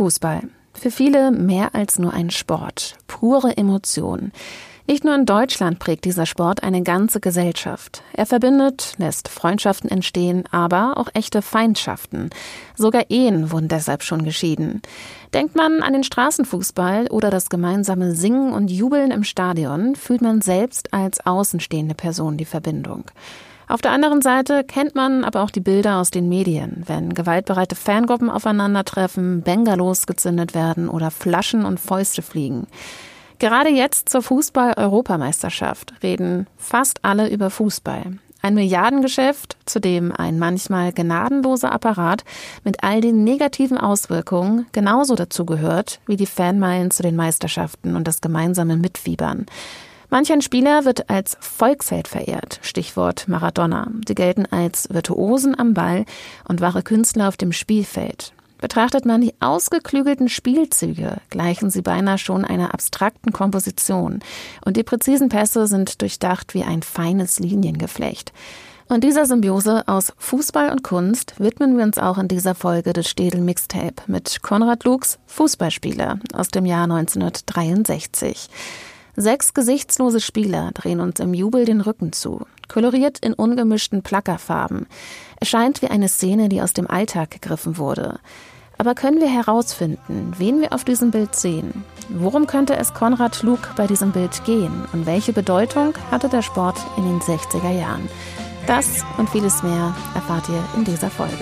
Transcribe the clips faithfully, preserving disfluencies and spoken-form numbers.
Fußball. Für viele mehr als nur ein Sport. Pure Emotion. Nicht nur in Deutschland prägt dieser Sport eine ganze Gesellschaft. Er verbindet, lässt Freundschaften entstehen, aber auch echte Feindschaften. Sogar Ehen wurden deshalb schon geschieden. Denkt man an den Straßenfußball oder das gemeinsame Singen und Jubeln im Stadion, fühlt man selbst als außenstehende Person die Verbindung. Auf der anderen Seite kennt man aber auch die Bilder aus den Medien, wenn gewaltbereite Fangruppen aufeinandertreffen, Bengalos gezündet werden oder Flaschen und Fäuste fliegen. Gerade jetzt zur Fußball-Europameisterschaft reden fast alle über Fußball. Ein Milliardengeschäft, zu dem ein manchmal gnadenloser Apparat mit all den negativen Auswirkungen genauso dazugehört wie die Fanmeilen zu den Meisterschaften und das gemeinsame Mitfiebern. Manch ein Spieler wird als Volksheld verehrt, Stichwort Maradona. Sie gelten als Virtuosen am Ball und wahre Künstler auf dem Spielfeld. Betrachtet man die ausgeklügelten Spielzüge, gleichen sie beinahe schon einer abstrakten Komposition. Und die präzisen Pässe sind durchdacht wie ein feines Liniengeflecht. Und dieser Symbiose aus Fußball und Kunst widmen wir uns auch in dieser Folge des Städel Mixtape mit Konrad Lugs Fußballspieler aus dem Jahr neunzehnhundertdreiundsechzig. Sechs gesichtslose Spieler drehen uns im Jubel den Rücken zu, koloriert in ungemischten Plackerfarben. Es scheint wie eine Szene, die aus dem Alltag gegriffen wurde. Aber können wir herausfinden, wen wir auf diesem Bild sehen? Worum könnte es Konrad Lug bei diesem Bild gehen? Und welche Bedeutung hatte der Sport in den sechziger Jahren? Das und vieles mehr erfahrt ihr in dieser Folge.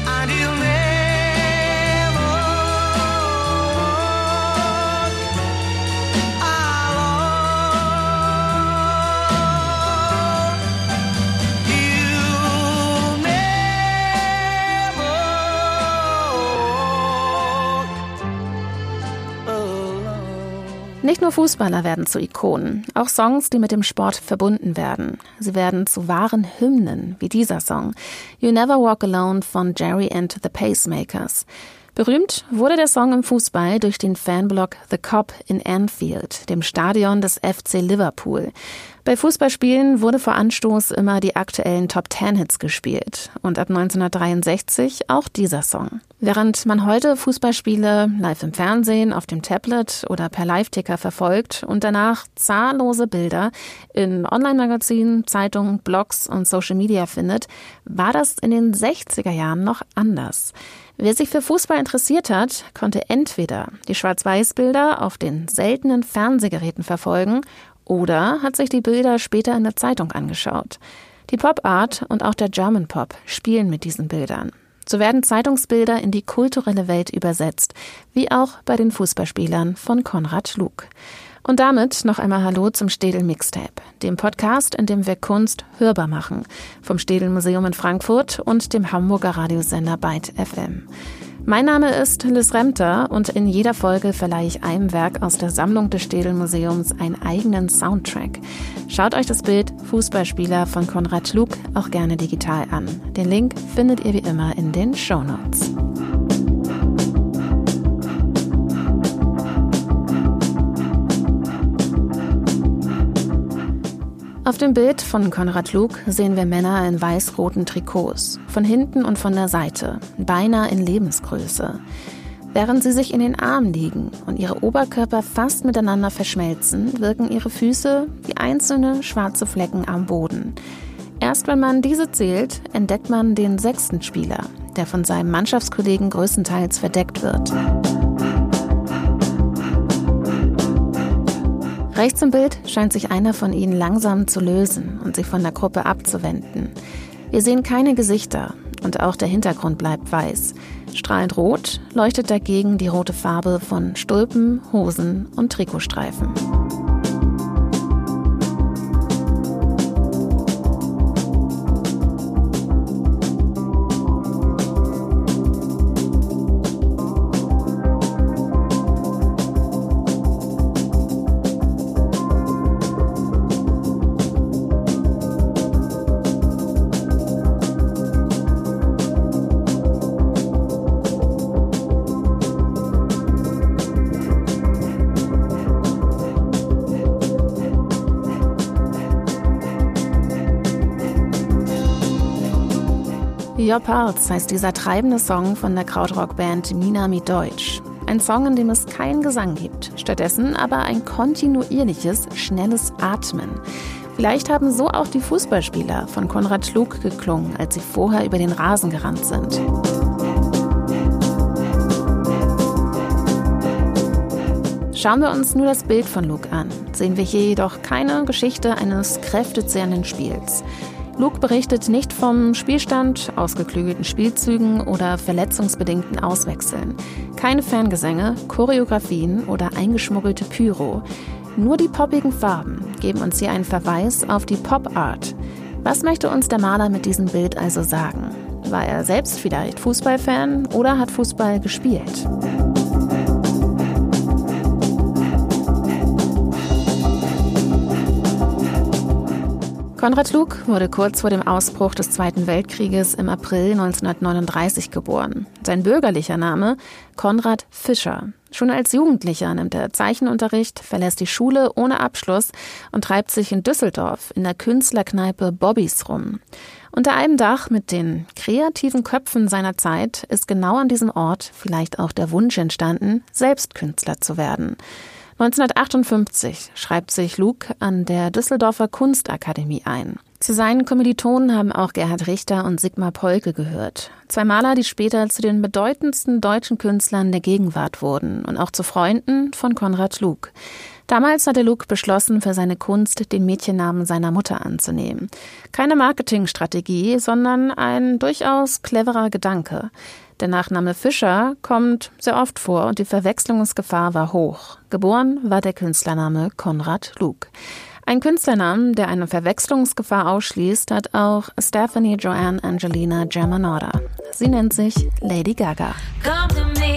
Nicht nur Fußballer werden zu Ikonen, auch Songs, die mit dem Sport verbunden werden. Sie werden zu wahren Hymnen, wie dieser Song You Never Walk Alone von Gerry and the Pacemakers. Berühmt wurde der Song im Fußball durch den Fanblock The Kop in Anfield, dem Stadion des F C Liverpool. Bei Fußballspielen wurde vor Anstoß immer die aktuellen Top-Ten-Hits gespielt und ab neunzehnhundertdreiundsechzig auch dieser Song. Während man heute Fußballspiele live im Fernsehen, auf dem Tablet oder per Live-Ticker verfolgt und danach zahllose Bilder in Online-Magazinen, Zeitungen, Blogs und Social Media findet, war das in den sechziger Jahren noch anders. Wer sich für Fußball interessiert hat, konnte entweder die Schwarz-Weiß-Bilder auf den seltenen Fernsehgeräten verfolgen oder hat sich die Bilder später in der Zeitung angeschaut. Die Pop-Art und auch der German Pop spielen mit diesen Bildern. So werden Zeitungsbilder in die kulturelle Welt übersetzt, wie auch bei den Fußballspielern von Konrad Lug. Und damit noch einmal Hallo zum Städel Mixtape, dem Podcast, in dem wir Kunst hörbar machen, vom Städel Museum in Frankfurt und dem Hamburger Radiosender Byte F M. Mein Name ist Liz Remter und in jeder Folge verleihe ich einem Werk aus der Sammlung des Städel Museums einen eigenen Soundtrack. Schaut euch das Bild Fußballspieler von Konrad Lug auch gerne digital an. Den Link findet ihr wie immer in den Shownotes. Auf dem Bild von Konrad Lug sehen wir Männer in weiß-roten Trikots, von hinten und von der Seite, beinahe in Lebensgröße. Während sie sich in den Armen liegen und ihre Oberkörper fast miteinander verschmelzen, wirken ihre Füße wie einzelne schwarze Flecken am Boden. Erst wenn man diese zählt, entdeckt man den sechsten Spieler, der von seinem Mannschaftskollegen größtenteils verdeckt wird. Rechts im Bild scheint sich einer von ihnen langsam zu lösen und sich von der Gruppe abzuwenden. Wir sehen keine Gesichter und auch der Hintergrund bleibt weiß. Strahlend rot leuchtet dagegen die rote Farbe von Stulpen, Hosen und Trikotstreifen. Your Pulse heißt dieser treibende Song von der Krautrock-Band Minami Deutsch. Ein Song, in dem es keinen Gesang gibt, stattdessen aber ein kontinuierliches, schnelles Atmen. Vielleicht haben so auch die Fußballspieler von Konrad Schluck geklungen, als sie vorher über den Rasen gerannt sind. Schauen wir uns nur das Bild von Luke an, sehen wir hier jedoch keine Geschichte eines kräftezehrenden Spiels. Luke berichtet nicht vom Spielstand, ausgeklügelten Spielzügen oder verletzungsbedingten Auswechseln. Keine Fangesänge, Choreografien oder eingeschmuggelte Pyro. Nur die poppigen Farben geben uns hier einen Verweis auf die Pop-Art. Was möchte uns der Maler mit diesem Bild also sagen? War er selbst vielleicht Fußballfan oder hat Fußball gespielt? Konrad Schluck wurde kurz vor dem Ausbruch des Zweiten Weltkrieges im April neunzehnhundertneununddreißig geboren. Sein bürgerlicher Name Konrad Fischer. Schon als Jugendlicher nimmt er Zeichenunterricht, verlässt die Schule ohne Abschluss und treibt sich in Düsseldorf in der Künstlerkneipe Bobbys rum. Unter einem Dach mit den kreativen Köpfen seiner Zeit ist genau an diesem Ort vielleicht auch der Wunsch entstanden, selbst Künstler zu werden. neunzehnhundertachtundfünfzig schreibt sich Luke an der Düsseldorfer Kunstakademie ein. Zu seinen Kommilitonen haben auch Gerhard Richter und Sigmar Polke gehört. Zwei Maler, die später zu den bedeutendsten deutschen Künstlern der Gegenwart wurden und auch zu Freunden von Konrad Schluck. Damals hatte Luke beschlossen, für seine Kunst den Mädchennamen seiner Mutter anzunehmen. Keine Marketingstrategie, sondern ein durchaus cleverer Gedanke. Der Nachname Fischer kommt sehr oft vor und die Verwechslungsgefahr war hoch. Geboren war der Künstlername Konrad Luke. Ein Künstlernamen, der eine Verwechslungsgefahr ausschließt, hat auch Stephanie Joanne Angelina Germanotta. Sie nennt sich Lady Gaga. Come to me.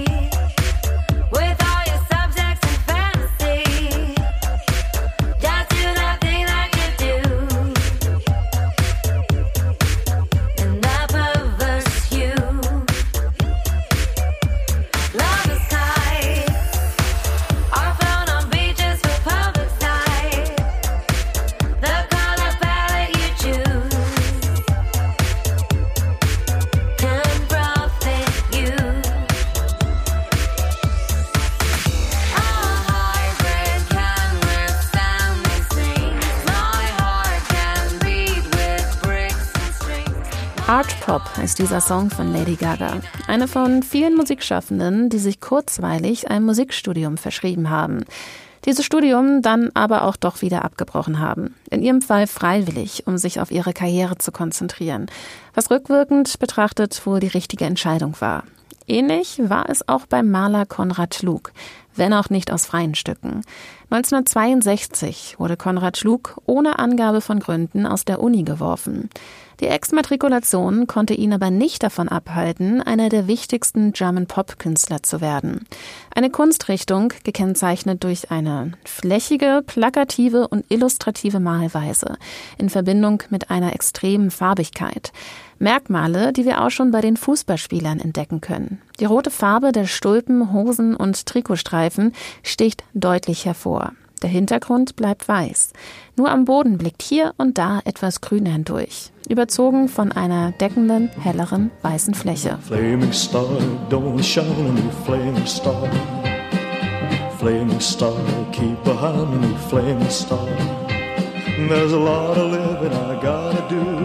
Art Pop ist dieser Song von Lady Gaga. Eine von vielen Musikschaffenden, die sich kurzweilig einem Musikstudium verschrieben haben. Dieses Studium dann aber auch doch wieder abgebrochen haben. In ihrem Fall freiwillig, um sich auf ihre Karriere zu konzentrieren. Was rückwirkend betrachtet wohl die richtige Entscheidung war. Ähnlich war es auch beim Maler Konrad Schluck, wenn auch nicht aus freien Stücken. neunzehnhundertzweiundsechzig wurde Konrad Schluck ohne Angabe von Gründen aus der Uni geworfen. Die Exmatrikulation konnte ihn aber nicht davon abhalten, einer der wichtigsten German-Pop-Künstler zu werden. Eine Kunstrichtung, gekennzeichnet durch eine flächige, plakative und illustrative Malweise in Verbindung mit einer extremen Farbigkeit. Merkmale, die wir auch schon bei den Fußballspielern entdecken können. Die rote Farbe der Stulpen, Hosen und Trikotstreifen sticht deutlich hervor. Der Hintergrund bleibt weiß. Nur am Boden blickt hier und da etwas Grün hindurch, überzogen von einer deckenden, helleren, weißen Fläche. Flaming star, don't shine on me, flaming star. Flaming star, keep behind me, flaming star. There's a lot of living I gotta do.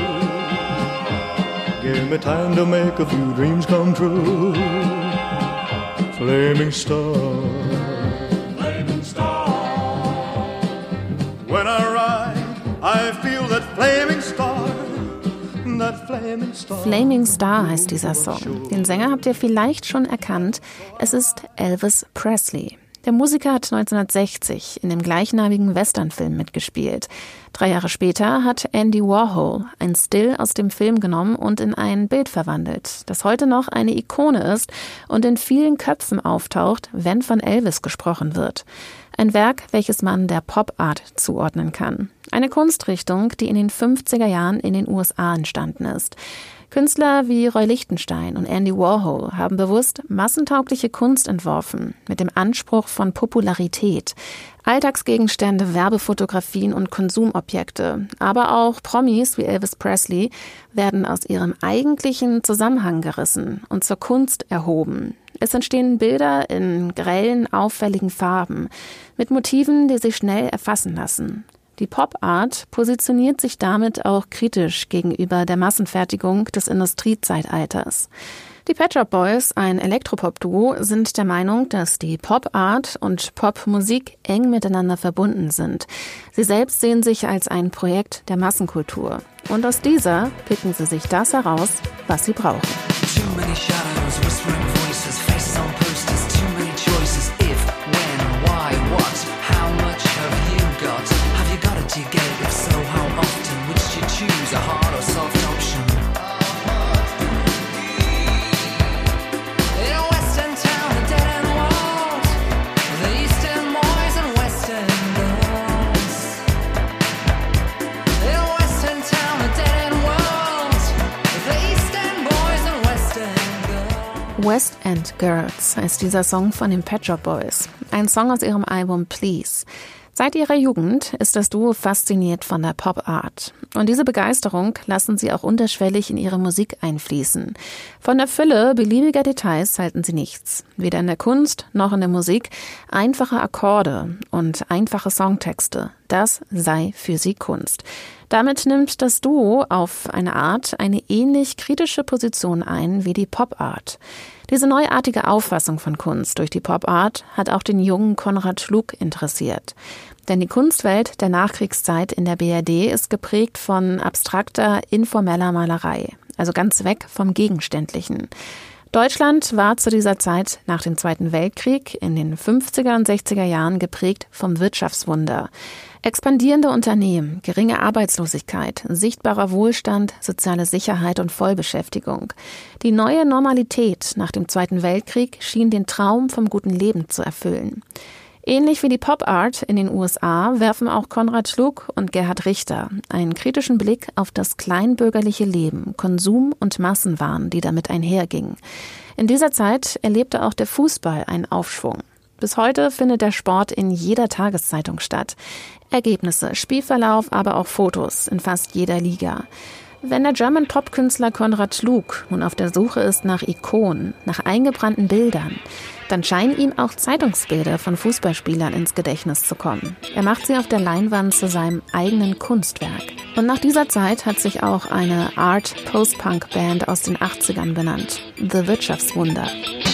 Give me time to make a few dreams come true. Flaming star. When I ride, I feel that flaming star, that flaming star. Flaming Star heißt dieser Song. Den Sänger habt ihr vielleicht schon erkannt. Es ist Elvis Presley. Der Musiker hat neunzehnhundertsechzig in dem gleichnamigen Westernfilm mitgespielt. Drei Jahre später hat Andy Warhol ein Still aus dem Film genommen und in ein Bild verwandelt, das heute noch eine Ikone ist und in vielen Köpfen auftaucht, wenn von Elvis gesprochen wird. Ein Werk, welches man der Pop-Art zuordnen kann. Eine Kunstrichtung, die in den fünfziger Jahren in den U S A entstanden ist. Künstler wie Roy Lichtenstein und Andy Warhol haben bewusst massentaugliche Kunst entworfen, mit dem Anspruch von Popularität. Alltagsgegenstände, Werbefotografien und Konsumobjekte, aber auch Promis wie Elvis Presley werden aus ihrem eigentlichen Zusammenhang gerissen und zur Kunst erhoben. Es entstehen Bilder in grellen, auffälligen Farben, mit Motiven, die sich schnell erfassen lassen. Die Pop-Art positioniert sich damit auch kritisch gegenüber der Massenfertigung des Industriezeitalters. Die Pet Shop Boys, ein Elektropop-Duo, sind der Meinung, dass die Pop-Art und Popmusik eng miteinander verbunden sind. Sie selbst sehen sich als ein Projekt der Massenkultur. Und aus dieser picken sie sich das heraus, was sie brauchen. Too many shadows, whispering voices, faces on posters, too many choices. If, when, why, what, how much have you got? Have you got it to give? If so, how often? Which you choose, a hard or soft option? West End Girls heißt dieser Song von den Pet Shop Boys. Ein Song aus ihrem Album Please. Seit ihrer Jugend ist das Duo fasziniert von der Pop-Art. Und diese Begeisterung lassen sie auch unterschwellig in ihre Musik einfließen. Von der Fülle beliebiger Details halten sie nichts. Weder in der Kunst noch in der Musik. Einfache Akkorde und einfache Songtexte. Das sei für sie Kunst. Damit nimmt das Duo auf eine Art eine ähnlich kritische Position ein wie die Pop-Art. Diese neuartige Auffassung von Kunst durch die Pop-Art hat auch den jungen Konrad Schlug interessiert. Denn die Kunstwelt der Nachkriegszeit in der B R D ist geprägt von abstrakter, informeller Malerei, also ganz weg vom Gegenständlichen. Deutschland war zu dieser Zeit nach dem Zweiten Weltkrieg in den fünfziger und sechziger Jahren geprägt vom Wirtschaftswunder. Expandierende Unternehmen, geringe Arbeitslosigkeit, sichtbarer Wohlstand, soziale Sicherheit und Vollbeschäftigung. Die neue Normalität nach dem Zweiten Weltkrieg schien den Traum vom guten Leben zu erfüllen. Ähnlich wie die Pop-Art in den U S A werfen auch Konrad Schlug und Gerhard Richter einen kritischen Blick auf das kleinbürgerliche Leben, Konsum und Massenwahn, die damit einhergingen. In dieser Zeit erlebte auch der Fußball einen Aufschwung. Bis heute findet der Sport in jeder Tageszeitung statt. Ergebnisse, Spielverlauf, aber auch Fotos in fast jeder Liga. Wenn der German-Pop-Künstler Konrad Schlug nun auf der Suche ist nach Ikonen, nach eingebrannten Bildern, dann scheinen ihm auch Zeitungsbilder von Fußballspielern ins Gedächtnis zu kommen. Er macht sie auf der Leinwand zu seinem eigenen Kunstwerk. Und nach dieser Zeit hat sich auch eine Art-Post-Punk-Band aus den achtzigern benannt, The Wirtschaftswunder.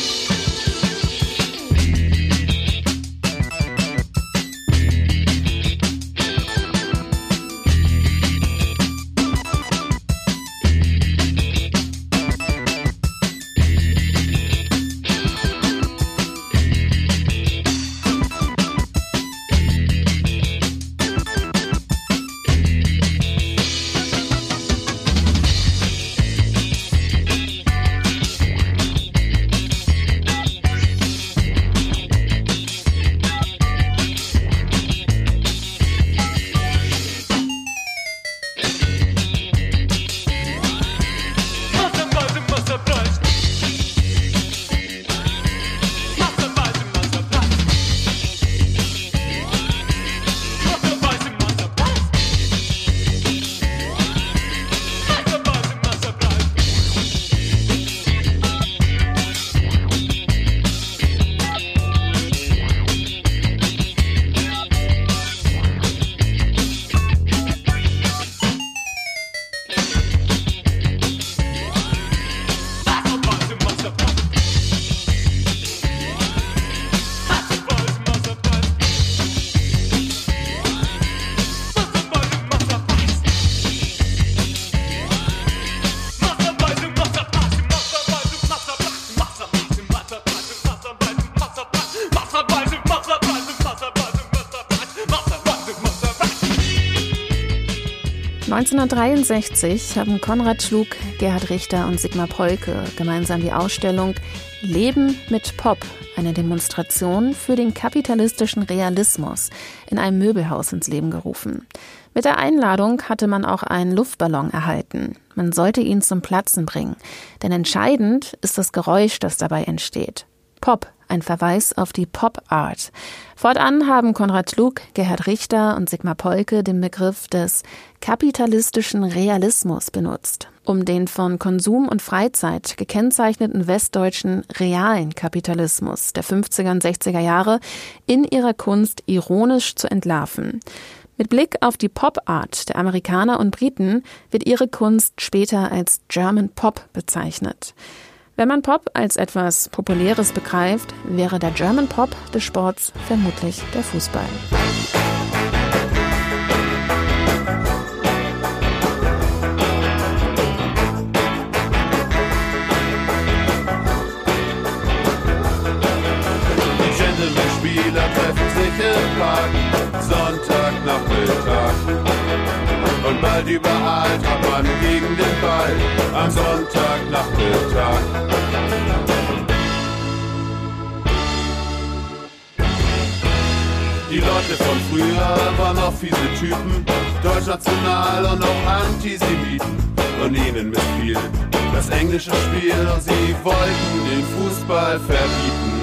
neunzehnhundertdreiundsechzig haben Konrad Schlug, Gerhard Richter und Sigmar Polke gemeinsam die Ausstellung Leben mit Pop, eine Demonstration für den kapitalistischen Realismus, in einem Möbelhaus ins Leben gerufen. Mit der Einladung hatte man auch einen Luftballon erhalten. Man sollte ihn zum Platzen bringen, denn entscheidend ist das Geräusch, das dabei entsteht. Pop, ein Verweis auf die Pop-Art. Fortan haben Konrad Klug, Gerhard Richter und Sigmar Polke den Begriff des kapitalistischen Realismus benutzt, um den von Konsum und Freizeit gekennzeichneten westdeutschen realen Kapitalismus der fünfziger und sechziger Jahre in ihrer Kunst ironisch zu entlarven. Mit Blick auf die Pop-Art der Amerikaner und Briten wird ihre Kunst später als German Pop bezeichnet. Wenn man Pop als etwas Populäres begreift, wäre der German Pop des Sports vermutlich der Fußball. Die Gentleman-Spieler treffen sich im Park, Sonntagnachmittag. Und bald überall hat man gegen den Ball am Sonntagnachmittag. Die Leute von früher waren noch fiese Typen, deutschnational und auch Antisemiten. Und ihnen missfiel das englische Spiel und sie wollten den Fußball verbieten.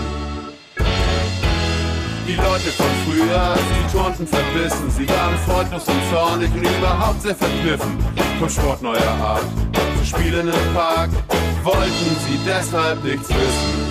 Die Leute von früher, sie turnten verbissen, sie waren freudlos und zornig und überhaupt sehr verkniffen vom Sport neuer Art. Zu spielen im Park wollten sie deshalb nichts wissen.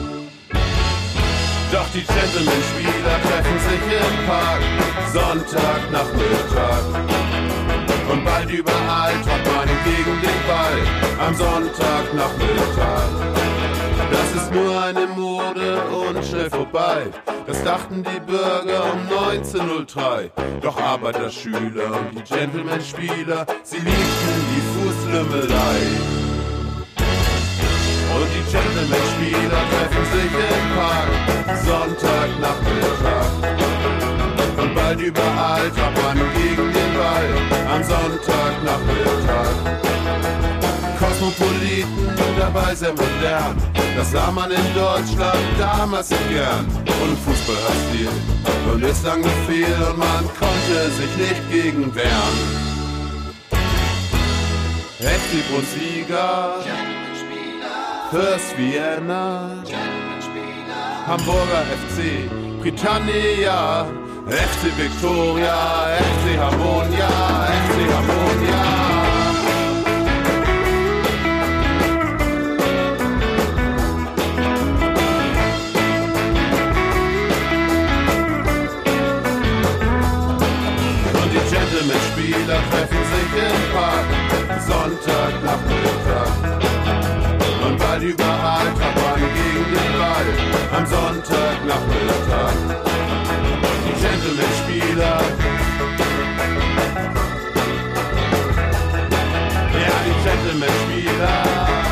Doch die Gentleman-Spieler treffen sich im Park, Sonntagnachmittag. Und bald überall trat man gegen den Ball am Sonntagnachmittag. Das ist nur eine Mode und schnell vorbei. Das dachten die Bürger um neunzehnhundertdrei. Doch Arbeiter, Schüler und die Gentleman-Spieler, sie liebten die Fußlümmelei. Und die Gentleman-Spieler treffen sich im Park, Sonntagnachmittag. Und bald überall trat man gegen den Ball am Sonntagnachmittag. Kosmopoliten, dabei sehr modern, das sah man in Deutschland damals so gern. Und Fußball hat Stil und ist lang Befehl und man konnte sich nicht gegen wehren. F C Bundesliga, Fürst Vienna, Hamburger F C, Britannia, F C Victoria, F C Harmonia, F C Harmonia. Gentleman-Spieler treffen sich im Park, Sonntagnachmittag. Und bald überall trat man gegen den Ball am Sonntagnachmittag. Die Gentleman-Spieler, ja, die Gentleman-Spieler.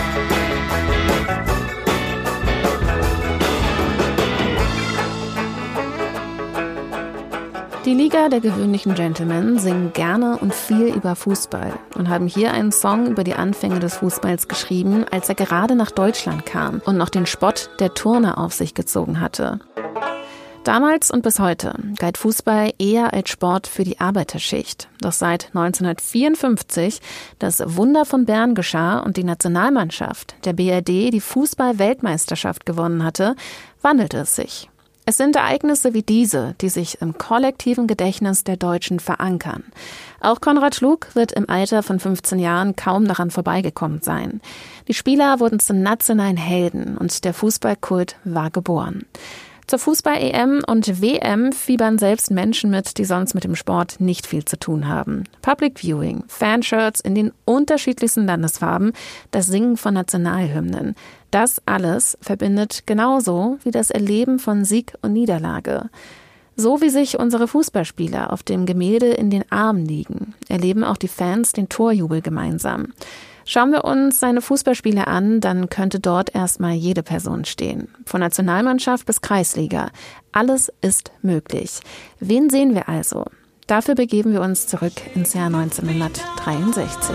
Die Liga der gewöhnlichen Gentlemen singen gerne und viel über Fußball und haben hier einen Song über die Anfänge des Fußballs geschrieben, als er gerade nach Deutschland kam und noch den Spott der Turner auf sich gezogen hatte. Damals und bis heute galt Fußball eher als Sport für die Arbeiterschicht. Doch seit neunzehnhundertvierundfünfzig das Wunder von Bern geschah und die Nationalmannschaft der B R D die Fußball-Weltmeisterschaft gewonnen hatte, wandelte es sich. Es sind Ereignisse wie diese, die sich im kollektiven Gedächtnis der Deutschen verankern. Auch Konrad Klug wird im Alter von fünfzehn Jahren kaum daran vorbeigekommen sein. Die Spieler wurden zu nationalen Helden und der Fußballkult war geboren. Zur Fußball-E M und W M fiebern selbst Menschen mit, die sonst mit dem Sport nicht viel zu tun haben. Public Viewing, Fanshirts in den unterschiedlichsten Landesfarben, das Singen von Nationalhymnen. Das alles verbindet genauso wie das Erleben von Sieg und Niederlage. So wie sich unsere Fußballspieler auf dem Gemälde in den Armen liegen, erleben auch die Fans den Torjubel gemeinsam. Schauen wir uns seine Fußballspiele an, dann könnte dort erstmal jede Person stehen. Von Nationalmannschaft bis Kreisliga. Alles ist möglich. Wen sehen wir also? Dafür begeben wir uns zurück ins Jahr neunzehnhundertdreiundsechzig.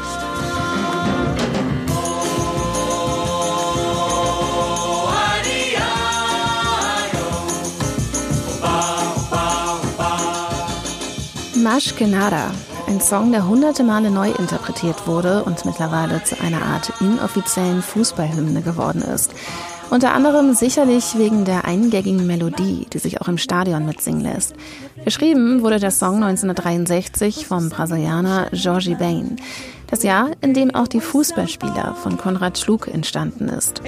Más que nada, ein Song, der hunderte Male neu interpretiert wurde und mittlerweile zu einer Art inoffiziellen Fußballhymne geworden ist. Unter anderem sicherlich wegen der eingängigen Melodie, die sich auch im Stadion mitsingen lässt. Geschrieben wurde der Song neunzehnhundertdreiundsechzig vom Brasilianer Jorge Ben. Das Jahr, in dem auch die Fußballspieler von Konrad Schlug entstanden ist.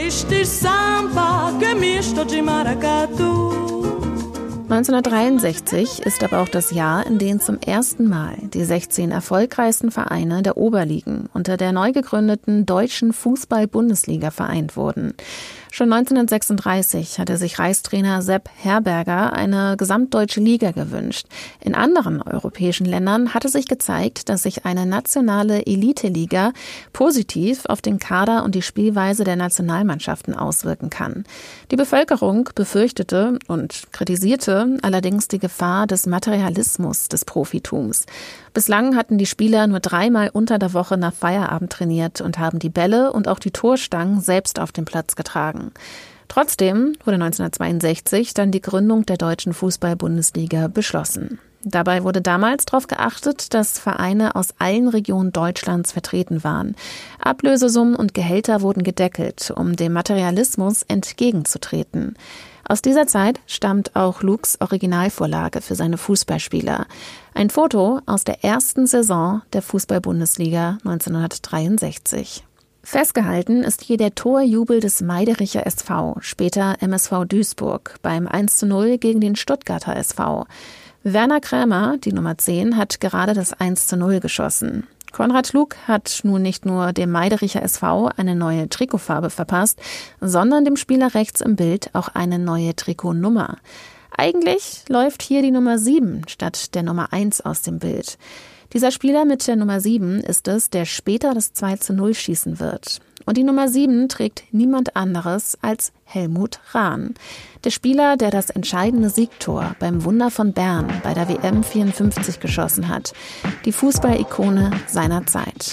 neunzehnhundertdreiundsechzig ist aber auch das Jahr, in dem zum ersten Mal die sechzehn erfolgreichsten Vereine der Oberligen unter der neu gegründeten Deutschen Fußball-Bundesliga vereint wurden. Schon neunzehnhundertsechsunddreißig hatte sich Reichstrainer Sepp Herberger eine gesamtdeutsche Liga gewünscht. In anderen europäischen Ländern hatte sich gezeigt, dass sich eine nationale Elite-Liga positiv auf den Kader und die Spielweise der Nationalmannschaften auswirken kann. Die Bevölkerung befürchtete und kritisierte allerdings die Gefahr des Materialismus des Profitums. Bislang hatten die Spieler nur dreimal unter der Woche nach Feierabend trainiert und haben die Bälle und auch die Torstangen selbst auf den Platz getragen. Trotzdem wurde neunzehnhundertzweiundsechzig dann die Gründung der Deutschen Fußball-Bundesliga beschlossen. Dabei wurde damals darauf geachtet, dass Vereine aus allen Regionen Deutschlands vertreten waren. Ablösesummen und Gehälter wurden gedeckelt, um dem Materialismus entgegenzutreten. Aus dieser Zeit stammt auch Lugs Originalvorlage für seine Fußballspieler. Ein Foto aus der ersten Saison der Fußball-Bundesliga neunzehnhundertdreiundsechzig. Festgehalten ist hier der Torjubel des Meidericher S V, später M S V Duisburg, beim eins zu null gegen den Stuttgarter S V. Werner Krämer, die Nummer zehn, hat gerade das eins zu null geschossen. Konrad Schlug hat nun nicht nur dem Meidericher S V eine neue Trikotfarbe verpasst, sondern dem Spieler rechts im Bild auch eine neue Trikotnummer. Eigentlich läuft hier die Nummer sieben statt der Nummer eins aus dem Bild. Dieser Spieler mit der Nummer sieben ist es, der später das zwei zu null schießen wird. Und die Nummer sieben trägt niemand anderes als Helmut Rahn. Der Spieler, der das entscheidende Siegtor beim Wunder von Bern bei der W M vierundfünfzig geschossen hat. Die Fußball-Ikone seiner Zeit.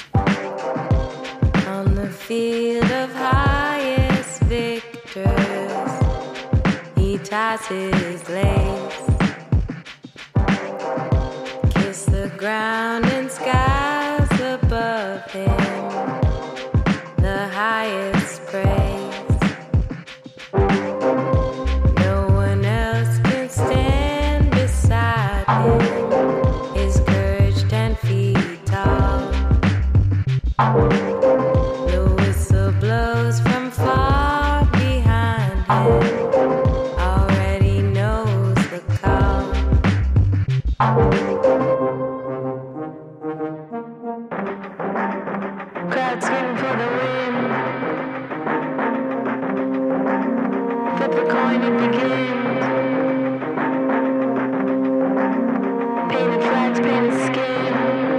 On the field of highest victors, he ties his legs, kiss the ground and skies above him, the highest praise. No one else can stand beside him, his courage ten feet tall. The whistle blows from far behind him, already knows the call. Crowd screaming for the win. Flip the coin, it begins. Painted flags, painted skin.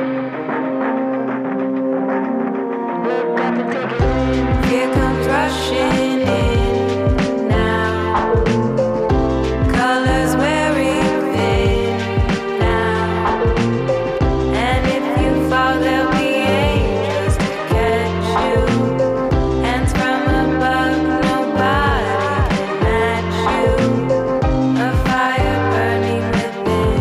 Look up and take it in. Here comes rushing in now. Colors wearing thin now. And if you fall, there'll be angels to catch you. Hands from above, nobody can match you. A fire burning within.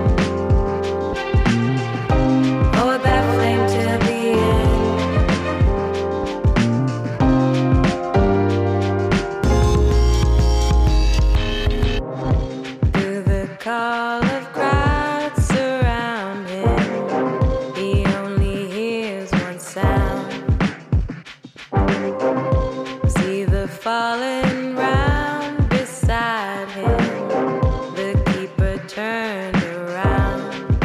Hold that flame till the end. Through the call of crowds surround him, he only hears one sound. See the fallen round beside him, the keeper turned around.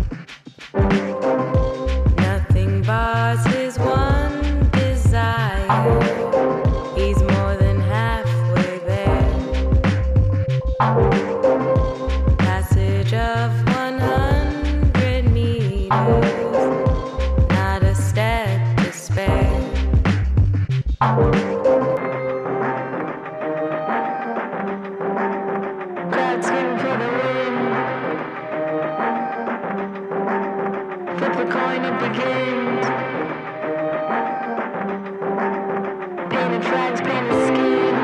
Nothing bars his one desire, he's more than halfway there. Passage of one hundred meters, not a step to spare. Crowd screaming for the win. Flip the coin, it begins. Painted flags, painted skin.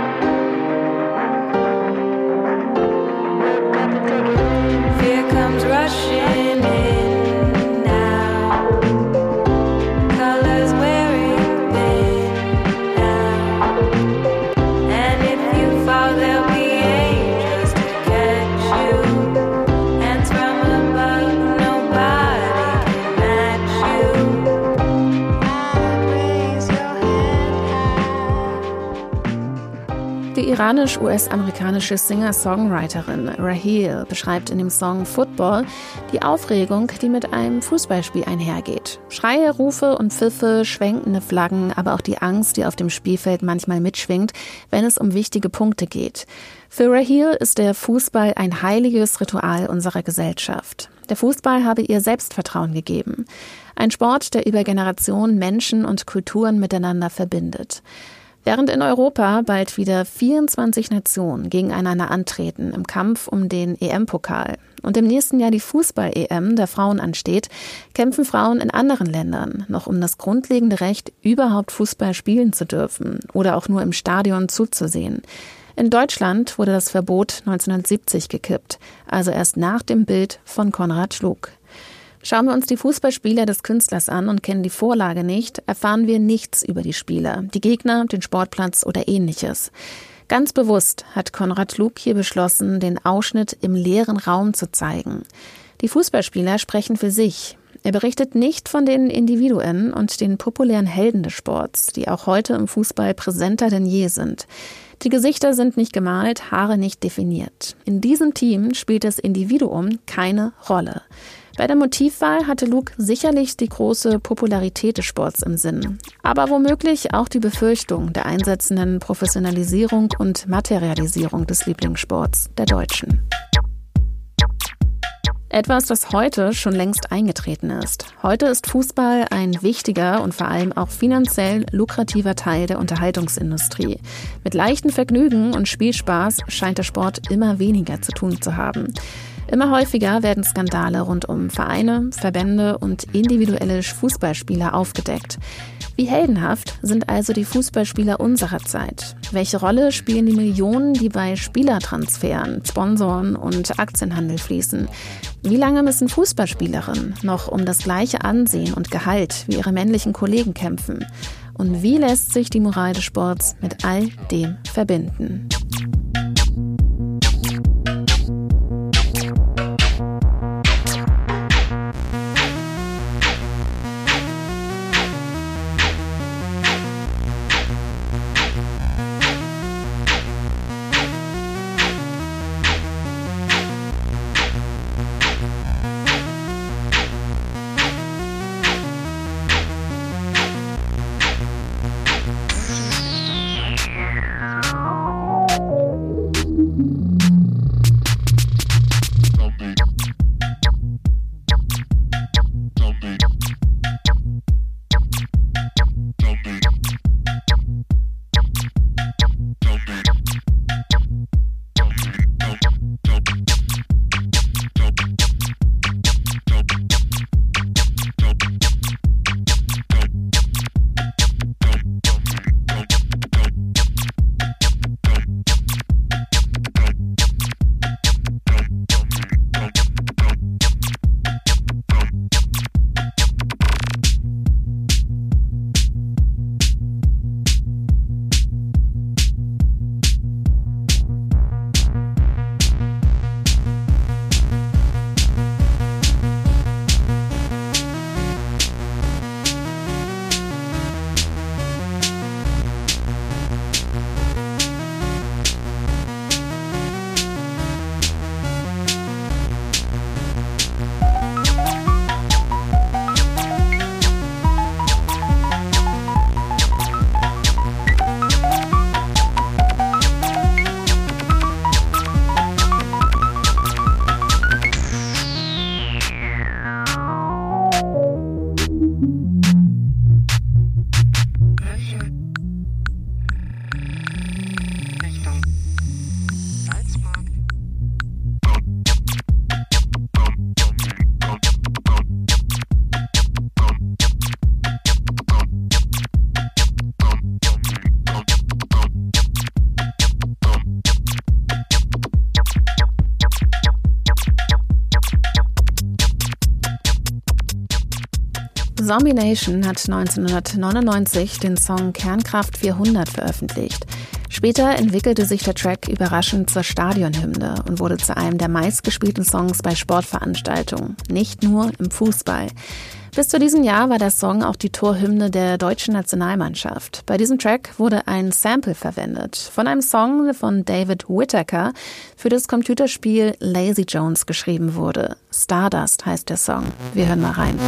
Look up and take it in. Fear comes rushing in now. Colors wearing thin now. And if iranisch-U S-amerikanische Singer-Songwriterin Raheel beschreibt in dem Song Football die Aufregung, die mit einem Fußballspiel einhergeht. Schreie, Rufe und Pfiffe, schwenkende Flaggen, aber auch die Angst, die auf dem Spielfeld manchmal mitschwingt, wenn es um wichtige Punkte geht. Für Raheel ist der Fußball ein heiliges Ritual unserer Gesellschaft. Der Fußball habe ihr Selbstvertrauen gegeben. Ein Sport, der über Generationen Menschen und Kulturen miteinander verbindet. Während in Europa bald wieder vierundzwanzig Nationen gegeneinander antreten im Kampf um den E M-Pokal und im nächsten Jahr die Fußball-E M der Frauen ansteht, kämpfen Frauen in anderen Ländern noch um das grundlegende Recht, überhaupt Fußball spielen zu dürfen oder auch nur im Stadion zuzusehen. In Deutschland wurde das Verbot neunzehnhundertsiebzig gekippt, also erst nach dem Bild von Konrad Schluck. Schauen wir uns die Fußballspieler des Künstlers an und kennen die Vorlage nicht, erfahren wir nichts über die Spieler, die Gegner, den Sportplatz oder Ähnliches. Ganz bewusst hat Konrad Schluck hier beschlossen, den Ausschnitt im leeren Raum zu zeigen. Die Fußballspieler sprechen für sich. Er berichtet nicht von den Individuen und den populären Helden des Sports, die auch heute im Fußball präsenter denn je sind. Die Gesichter sind nicht gemalt, Haare nicht definiert. In diesem Team spielt das Individuum keine Rolle. Bei der Motivwahl hatte Luke sicherlich die große Popularität des Sports im Sinn, aber womöglich auch die Befürchtung der einsetzenden Professionalisierung und Materialisierung des Lieblingssports der Deutschen. Etwas, das heute schon längst eingetreten ist. Heute ist Fußball ein wichtiger und vor allem auch finanziell lukrativer Teil der Unterhaltungsindustrie. Mit leichtem Vergnügen und Spielspaß scheint der Sport immer weniger zu tun zu haben. Immer häufiger werden Skandale rund um Vereine, Verbände und individuelle Fußballspieler aufgedeckt. Wie heldenhaft sind also die Fußballspieler unserer Zeit? Welche Rolle spielen die Millionen, die bei Spielertransferen, Sponsoren und Aktienhandel fließen? Wie lange müssen Fußballspielerinnen noch um das gleiche Ansehen und Gehalt wie ihre männlichen Kollegen kämpfen? Und wie lässt sich die Moral des Sports mit all dem verbinden? Zombie Nation hat neunzehnhundertneunundneunzig den Song Kernkraft vierhundert veröffentlicht. Später entwickelte sich der Track überraschend zur Stadionhymne und wurde zu einem der meistgespielten Songs bei Sportveranstaltungen, nicht nur im Fußball. Bis zu diesem Jahr war der Song auch die Torhymne der deutschen Nationalmannschaft. Bei diesem Track wurde ein Sample verwendet von einem Song von David Whittaker, für das Computerspiel Lazy Jones geschrieben wurde. Stardust heißt der Song. Wir hören mal rein.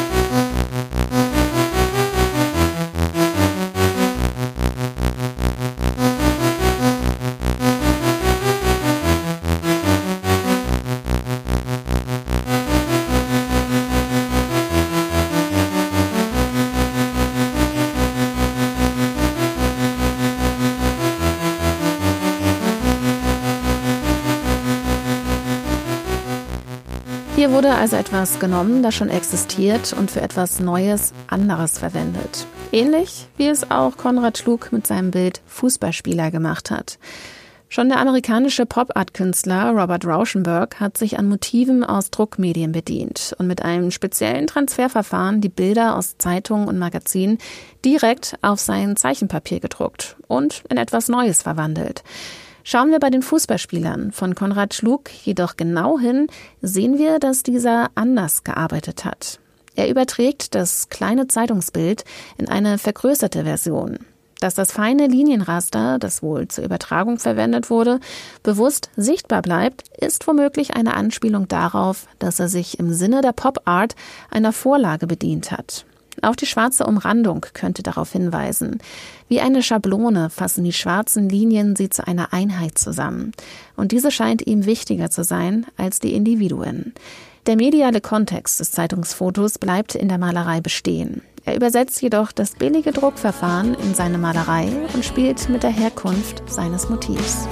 Hier wurde also etwas genommen, das schon existiert und für etwas Neues, anderes verwendet. Ähnlich wie es auch Konrad Schlug mit seinem Bild Fußballspieler gemacht hat. Schon der amerikanische Pop-Art-Künstler Robert Rauschenberg hat sich an Motiven aus Druckmedien bedient und mit einem speziellen Transferverfahren die Bilder aus Zeitungen und Magazinen direkt auf sein Zeichenpapier gedruckt und in etwas Neues verwandelt. Schauen wir bei den Fußballspielern von Konrad Schlug jedoch genau hin, sehen wir, dass dieser anders gearbeitet hat. Er überträgt das kleine Zeitungsbild in eine vergrößerte Version. Dass das feine Linienraster, das wohl zur Übertragung verwendet wurde, bewusst sichtbar bleibt, ist womöglich eine Anspielung darauf, dass er sich im Sinne der Pop-Art einer Vorlage bedient hat. Auch die schwarze Umrandung könnte darauf hinweisen. Wie eine Schablone fassen die schwarzen Linien sie zu einer Einheit zusammen. Und diese scheint ihm wichtiger zu sein als die Individuen. Der mediale Kontext des Zeitungsfotos bleibt in der Malerei bestehen. Er übersetzt jedoch das billige Druckverfahren in seine Malerei und spielt mit der Herkunft seines Motivs.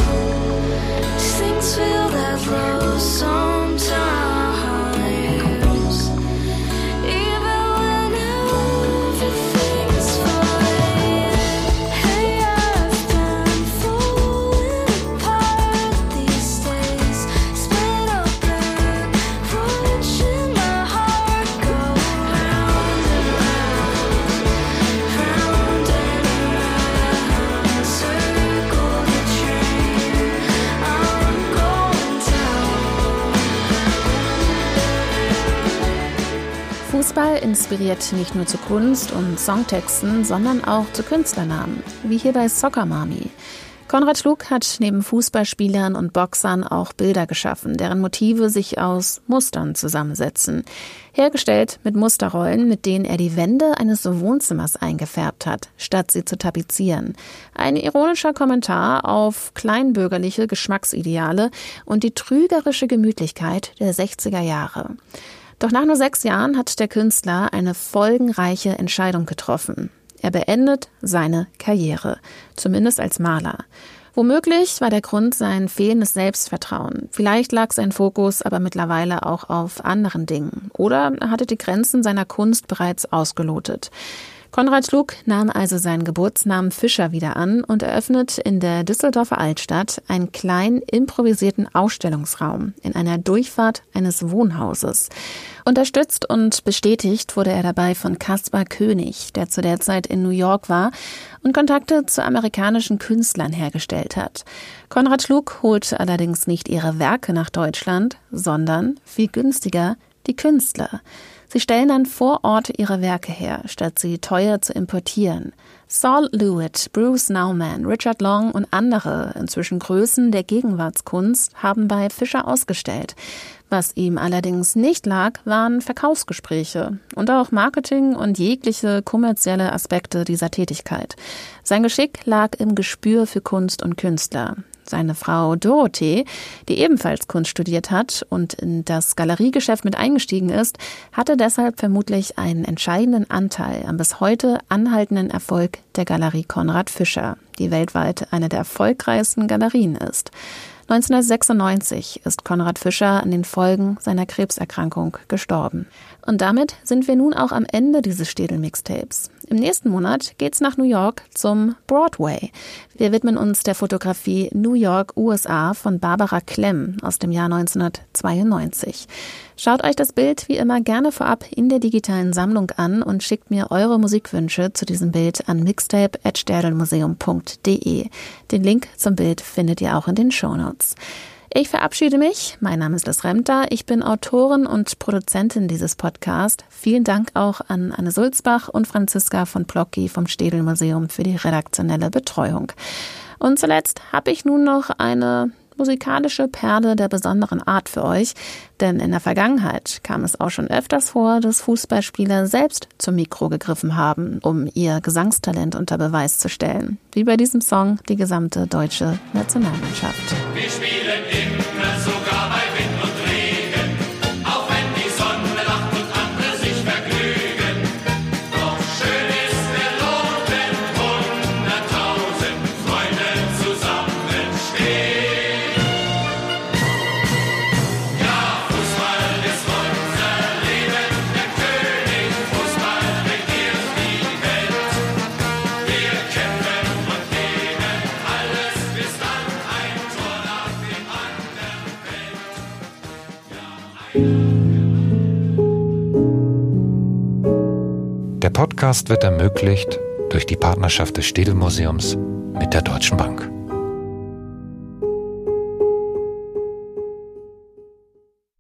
Fußball inspiriert nicht nur zu Kunst und Songtexten, sondern auch zu Künstlernamen, wie hier bei Soccer Mami. Konrad Schlug hat neben Fußballspielern und Boxern auch Bilder geschaffen, deren Motive sich aus Mustern zusammensetzen. Hergestellt mit Musterrollen, mit denen er die Wände eines Wohnzimmers eingefärbt hat, statt sie zu tapezieren. Ein ironischer Kommentar auf kleinbürgerliche Geschmacksideale und die trügerische Gemütlichkeit der sechziger Jahre. Doch nach nur sechs Jahren hat der Künstler eine folgenreiche Entscheidung getroffen. Er beendet seine Karriere, zumindest als Maler. Womöglich war der Grund sein fehlendes Selbstvertrauen. Vielleicht lag sein Fokus aber mittlerweile auch auf anderen Dingen. Oder er hatte die Grenzen seiner Kunst bereits ausgelotet. Konrad Schlug nahm also seinen Geburtsnamen Fischer wieder an und eröffnet in der Düsseldorfer Altstadt einen kleinen improvisierten Ausstellungsraum in einer Durchfahrt eines Wohnhauses. Unterstützt und bestätigt wurde er dabei von Caspar König, der zu der Zeit in New York war und Kontakte zu amerikanischen Künstlern hergestellt hat. Konrad Schlug holte allerdings nicht ihre Werke nach Deutschland, sondern, viel günstiger, die Künstler. Sie stellen dann vor Ort ihre Werke her, statt sie teuer zu importieren. Saul Lewitt, Bruce Nauman, Richard Long und andere, inzwischen Größen der Gegenwartskunst, haben bei Fischer ausgestellt. Was ihm allerdings nicht lag, waren Verkaufsgespräche und auch Marketing und jegliche kommerzielle Aspekte dieser Tätigkeit. Sein Geschick lag im Gespür für Kunst und Künstler. Seine Frau Dorothee, die ebenfalls Kunst studiert hat und in das Galeriegeschäft mit eingestiegen ist, hatte deshalb vermutlich einen entscheidenden Anteil am bis heute anhaltenden Erfolg der Galerie Konrad Fischer, die weltweit eine der erfolgreichsten Galerien ist. neunzehnhundertsechsundneunzig ist Konrad Fischer an den Folgen seiner Krebserkrankung gestorben. Und damit sind wir nun auch am Ende dieses Städel-Mixtapes. Im nächsten Monat geht's nach New York zum Broadway. Wir widmen uns der Fotografie New York, U S A von Barbara Klemm aus dem Jahr neunzehnhundertzweiundneunzig. Schaut euch das Bild wie immer gerne vorab in der digitalen Sammlung an und schickt mir eure Musikwünsche zu diesem Bild an mixtape at städelmuseum punkt de. Den Link zum Bild findet ihr auch in den Shownotes. Ich verabschiede mich. Mein Name ist Liz Remter. Ich bin Autorin und Produzentin dieses Podcasts. Vielen Dank auch an Anne Sulzbach und Franziska von Plocki vom Städel-Museum für die redaktionelle Betreuung. Und zuletzt habe ich nun noch eine musikalische Perle der besonderen Art für euch, denn in der Vergangenheit kam es auch schon öfters vor, dass Fußballspieler selbst zum Mikro gegriffen haben, um ihr Gesangstalent unter Beweis zu stellen. Wie bei diesem Song die gesamte deutsche Nationalmannschaft. Wir spielen immer, sogar bei Wind und Regen, auch wenn die Sonne lacht und andere sich vergnügen. Doch schön ist der Lohn, wenn hunderttausend Freunde zusammenstehen. Der Podcast wird ermöglicht durch die Partnerschaft des Städel-Museums mit der Deutschen Bank.